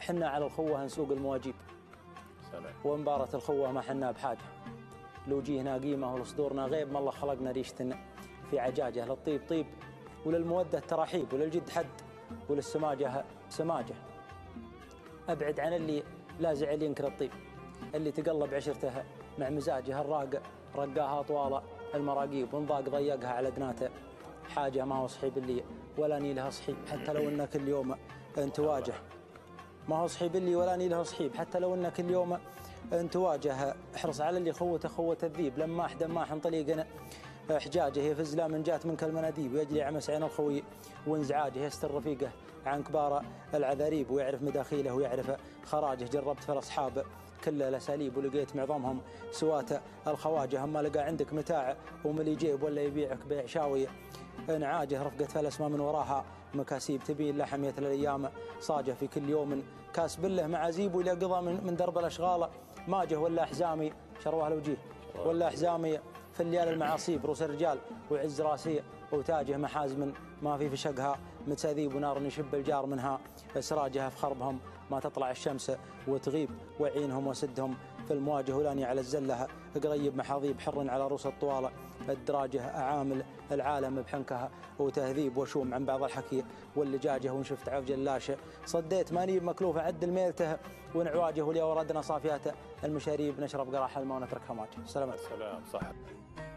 حنا على الخوة نسوق المواجيب. سلام. ومباراة الخوة ما حنا بحاجة، لو جيهنا قيمة ولصدورنا غيب، ما الله خلقنا ريشتنا في عجاجة. للطيب طيب وللمودة تراحيب، وللجد حد وللسماجة سماجة. أبعد عن اللي لا زعل ينكر الطيب، اللي تقلب عشرته مع مزاجه الراق، رقاها طوال المراقيب وانضاق ضيقها على دناته. حاجة ما هو صحيب اللي ولا نيلها صحيب، حتى لو إن كل يوم أنت واجه. ما هو صحيب اللي ولا نيلها صحيب، حتى لو إن كل يوم أنت واجه. احرص على اللي خوة الذيب، لماح دماح طليقنا حجاجه. يفز لا من جات منك المناديب، ويجري عمس عين الخوي وانزعاجه. يستر رفيقه عن كبار العذاريب، ويعرف مداخيله ويعرف خراجه. جربت في الأصحاب كل الأساليب، ولقيت معظمهم سوات الخواجه. أما لقى عندك متاع وملي جيب، ولا يبيعك بيع شاوي نعاجه. رفقة فلس ما من وراها مكاسيب، تبين لحمية الأيام صاجه. في كل يوم كاسب له معازيب، وإلى قضى من درب الأشغال ماجه. ولا أحزامي شروه لوجيه، ولا أحزامي في الليال المعاصيب. روس الرجال وعز راسي وتاجه، محازم ما في شقها متساذيب. ونار يشب الجار منها سراجها. في خربهم ما تطلع الشمس وتغيب، وعينهم وسدهم في المواجه. ولاني على الزلة قريب محاضيب، حر على روس الطوال الدراجه. أعامل العالم بحنكها وتهذيب، وشوم عن بعض الحكي واللجاجه. وان شفت عف جلاشه صديت ماني مكلوفه، عدل ميلته ونعواجه. وليا وردنا صافيات المشاريب، نشرب قراح الماء ونتركها ماجه. سلامات. سلام. صح.